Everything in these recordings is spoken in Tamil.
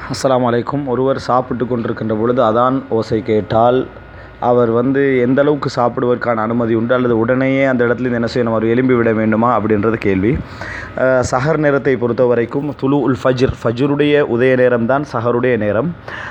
அஸ்ஸலாமு அலைக்கும். ஒருவர் சாப்பிட்டு கொண்டிருக்கின்ற பொழுது அதான் ஓசை கேட்டால் அவர் எந்த அளவுக்கு சாப்பிடுவதற்கான அனுமதி உண்டு, அல்லது உடனேயே அந்த இடத்துல என்ன செய்யணும், அவர் எழும்பி விட வேண்டுமா அப்படின்றது கேள்வி. சஹர் நேரத்தை பொறுத்த வரைக்கும் துலு உல் ஃபஜ்ருடைய உதய நேரம் தான் சஹருடைய நேரம்.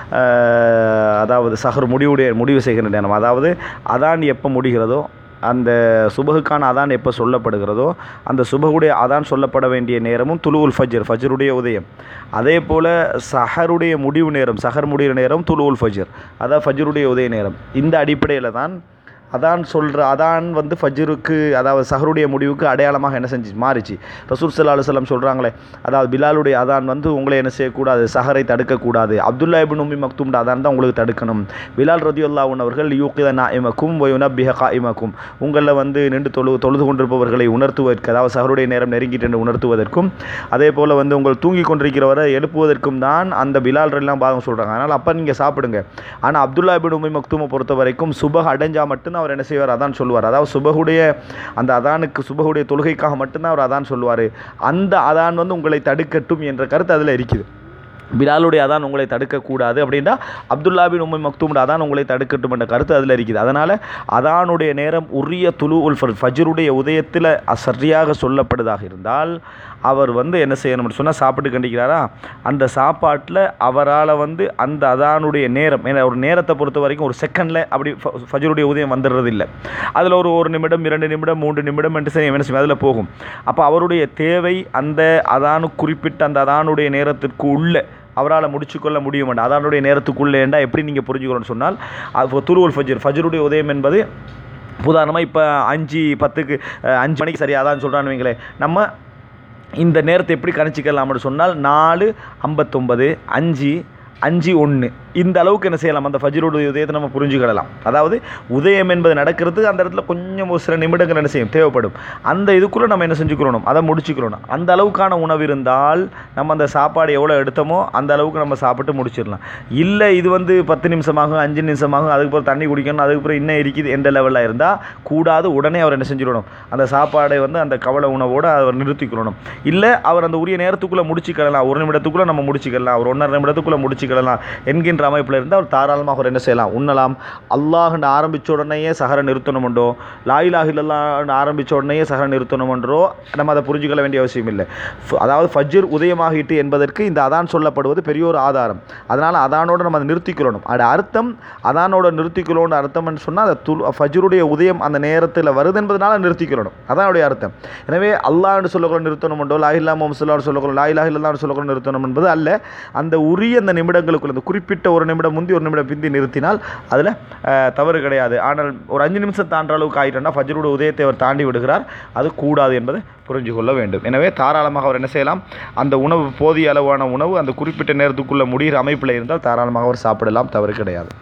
அதாவது சஹர் முடிவு செய்கின்ற நேரம். அதாவது அதான் எப்போ முடிகிறதோ, அந்த சுபகுக்கான அதான் எப்போ சொல்லப்படுகிறதோ அந்த சுபகுடைய அதான் சொல்லப்பட வேண்டிய நேரமும் துலு உல் ஃபஜ்ருடைய உதயம். அதே போல் சஹருடைய முடிவு நேரம், சஹர் முடிவு நேரம் துலு உல் ஃபஜ்ர், அதான் ஃபஜ்ருடைய உதய நேரம். இந்த அடிப்படையில் தான் அதான் ஃபஜ்ருக்கு, அதாவது சஹருடைய முடிவுக்கு அடையாளமாக என்ன செஞ்சு மாறிச்சு. ரசூல் ஸல்லல்லாஹு அலைஹி வஸல்லம் சொல்கிறாங்களே, அதாவது பிலாலுடைய அதான் உங்களை என்ன செய்யக்கூடாது, சஹரை தடுக்கக்கூடாது. அப்துல்லா இப்னு உம்மி மக்தூம் அதான் தான் உங்களுக்கு தடுக்கணும். பிலால் ரலியல்லாஹு அன்ஹு அவர்கள் யூகித நாஇமக்கும் வ யுனப்பிஹ காயிமக்கும், உங்களில் நின்று தொழுது கொண்டிருப்பவர்களை உணர்த்துவதற்கு, அதாவது சஹருடைய நேரம் நெருங்கிட்டு என்று உணர்த்துவதற்கும், அதே போல் உங்கள் தூங்கி கொண்டிருக்கிறவரை எழுப்புவதற்கும் தான் அந்த பிலால் எல்லாம் பாகம் சொல்கிறாங்க. அதனால் அப்போ நீங்கள் சாப்பிடுங்க. ஆனால் அப்துல்லா இப்னு உம்மி மக்தூமை பொறுத்த வரைக்கும் சுபஹ் அடைஞ்சால் மட்டும்தான் அவர் என்ன செய்வார், அதான் சொல்லுவார். அதாவது சுபஹுடைய அந்த அதானுக்கு, சுபஹுடைய தொழுகைக்காக மட்டும்தான் அவர் அதான் சொல்லுவார். அந்த அதான் உங்களை தடுக்கட்டும் என்ற கருத்து அதில் இருக்குது. பிலாலுடைய அதான் உங்களை தடுக்கக்கூடாது அப்படின்னா அப்துல்லா பின் உம்மி மக்தூம் அதான் உங்களை தடுக்கட்டும் என்ற கருத்து அதில் இருக்குது. அதனால் அதானுடைய நேரம் உரிய துலு உல் ஃபஜ்ருடைய உதயத்தில் சரியாக சொல்லப்படுதாக இருந்தால் அவர் என்ன செய்யணும்னு சொன்னால், சாப்பிட்டு கண்டிக்கிறாரா, அந்த சாப்பாட்டில் அவரால் அந்த அதானுடைய நேரம், ஏன்னா ஒரு நேரத்தை பொறுத்த வரைக்கும் ஒரு செகண்டில் அப்படி ஃபஜ்ருடைய உதயம் வந்துடுறது இல்லை. அதில் ஒரு நிமிடம், 2 நிமிடம், 3 நிமிடம் என்று என்ன செய்யும், அதில் போகும். அப்போ அவருடைய தேவை அந்த அதானு குறிப்பிட்ட அந்த அதானுடைய நேரத்திற்கு உள்ள அவரால் முடிச்சுக்கொள்ள முடியும். அதனுடைய நேரத்துக்குள்ளேண்டா எப்படி நீங்கள் புரிஞ்சுக்கணும்னு சொன்னால், துலு உல் ஃபஜ்ருடைய உதயம் என்பது உதாரணமாக இப்போ 5:10 5 மணிக்கு சரியாக அதான் சொல்கிறான்னு வைங்களேன். நம்ம இந்த நேரத்தை எப்படி கணிச்சிக்கலாம்னு சொன்னால் 4:59, 5:01 இந்த அளவுக்கு என்ன செய்யலாம், அந்த ஃபஜ்ருடைய உதயத்தை நம்ம புரிஞ்சுக்கிடலாம். அதாவது உதயம் என்பது நடக்கிறதுக்கு அந்த இடத்துல கொஞ்சம் ஒரு சில நிமிடங்கள் என்ன செய்யும் தேவைப்படும். அந்த இதுக்குள்ளே நம்ம என்ன செஞ்சுக்கிறோம், அதை முடிச்சுக்கிறோம். அந்த அளவுக்கான உணவு இருந்தால் நம்ம அந்த சாப்பாடு எவ்வளோ எடுத்தோமோ அந்த அளவுக்கு நம்ம சாப்பிட்டு முடிச்சிடலாம். இல்லை இது 10 நிமிஷமாகும், 5 நிமிஷமாகும், அதுக்கப்புறம் தண்ணி குடிக்கணும், அதுக்கப்புறம் இன்னும் இருக்குது எந்த லெவலில் இருந்தால் கூடாது. உடனே அவர் என்ன செஞ்சிடணும், அந்த சாப்பாடை அந்த கவலை உணவோடு அவர் நிறுத்திக்கணும். இல்லை அவர் அந்த உரிய நேரத்துக்குள்ளே முடிச்சுக்கலாம், 1 நிமிடத்துக்குள்ளே நம்ம முடிச்சுக்கலாம், ஒரு 1.5 நிமிடத்துக்குள்ளே முடிச்சுக்கலாம் என்கின்ற அமைப்பில் இருந்தால் அவர் தாராளமாக அவர் என்ன செய்யலாம், உண்ணலாம். அல்லாஹ்னு ஆரம்பித்த உடனேயே சஹரை நிறுத்தணுமென்றோ, லா இலாஹ இல்லல்லாஹ்னு ஆரம்பித்த உடனேயே சஹரை நிறுத்தணுமென்றோ நம்ம அதை புரிஞ்சுக்கொள்ள வேண்டிய அவசியம் இல்லை. அதாவது ஃபஜ்ர் உதயமாகிட்டு என்பதற்கு இந்த அதான் சொல்லப்படுவது பெரிய ஒரு ஆதாரம். அதனால் அதானோடு நம்ம அதை நிறுத்திக்கொள்ளணும். அது அர்த்தம் அதானோட நிறுத்திக்கொள்ளணும்னு அர்த்தம்னு சொன்னால் அந்த ஃபஜ்ருடைய உதயம் அந்த நேரத்தில் வருது என்பதனால நிறுத்திக்கொள்ளணும், அதானுடைய அர்த்தம். எனவே அல்லாஹ்னு சொல்லக்கூட நிறுத்தணுமென்றோ, லா இலாஹ முஹம்மது ஸல்லல்லாஹு சொல்லக்கூட, லா இலாஹ இல்லல்லாஹ்னு சொல்லக்கூட நிறுத்தணும் என்பது அல்ல. அந்த உரிய அந்த நிமிடங்களுக்குள்ள, அந்த குறிப்பிட்ட 1 நிமிடம் முந்தி 1 நிமிடம் பிந்தி நிறுத்தினால் அதில் தவறு கிடையாது. ஆனால் ஒரு 5 நிமிஷம் தாண்டுற அளவுக்கு ஆகிட்டோன்னா ஃபஜ்ருடைய உதயத்தை அவர் தாண்டி விடுகிறார், அது கூடாது என்பதை புரிஞ்சு கொள்ள வேண்டும். எனவே தாராளமாக அவர் என்ன செய்யலாம், அந்த உணவு போதிய அளவான உணவு அந்த குறிப்பிட்ட நேரத்துக்குள்ளே முடிகிற அமைப்பில் இருந்தால் தாராளமாக அவர் சாப்பிடலாம், தவறு கிடையாது.